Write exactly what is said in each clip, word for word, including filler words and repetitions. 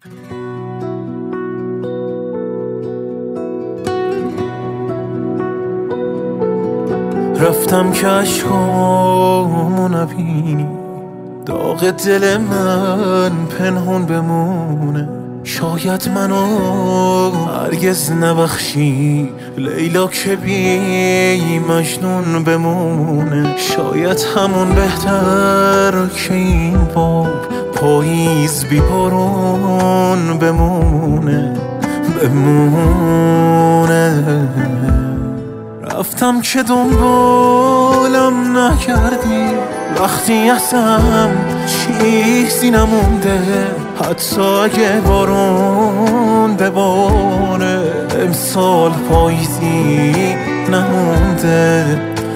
رفتم که عشقامو نبینی، داغ دل من پنهون بمونه. شاید منو هرگز نبخشی لیلا که بی مجنون بمونه. شاید همون بهتر که این بار پاییز بی بارون بمونه بمونه. رفتم که دنبالم نکردی، وقتی ازم چیزی نمونده. حتی اگه بارون بباره امسال پاییزی نمونده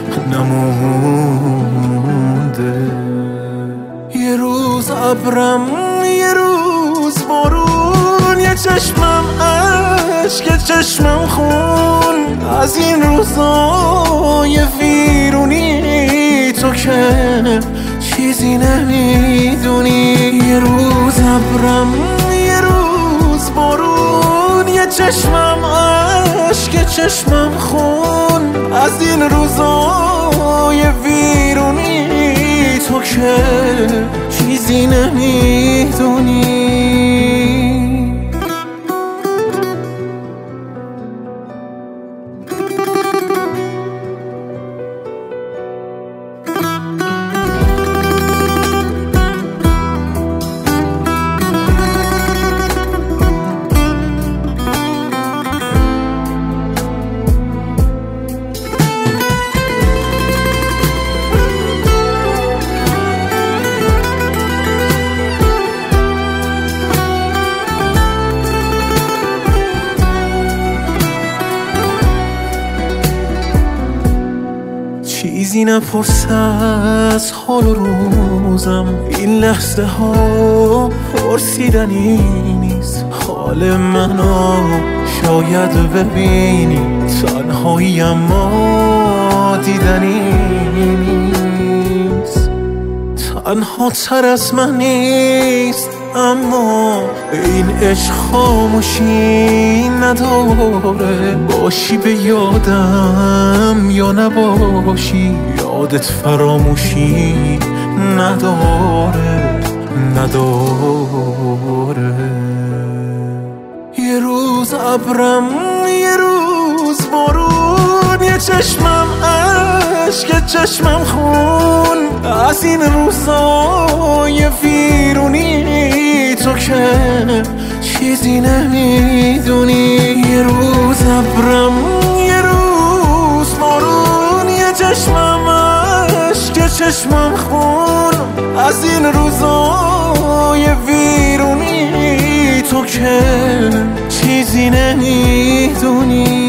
نمونده. یه روز ابرم یه روز بارون، یه چشمم عشق چشمم خون. از این روزای ویرونی تو که چیزی نمیدونی. یه روز ابرم یه روز بارون، یه چشمم عشق چشمم خون. از این روزای ویرونی تو که چیزی نمیدونی. چیزی نپرس از حال و روزم، این لحظه ها پرسیدنی نیست. حال منو شاید ببینی، تنهایی اما دیدنی نیست. تنها تر از من نیست اما این عشق خاموشی نداره. باشی به یادم یا نباشی، یادت فراموشی نداره نداره. یه روز ابرم یه روز بارون، یه چشمم عشق چشمم خون. از این روزای ویرونی تو که چیزی نمیدونی. یه روز ابرم یه روز بارون، یه چشمم عشق چشمم خون. از این روزای ویرونی تو که چیزی نمیدونی.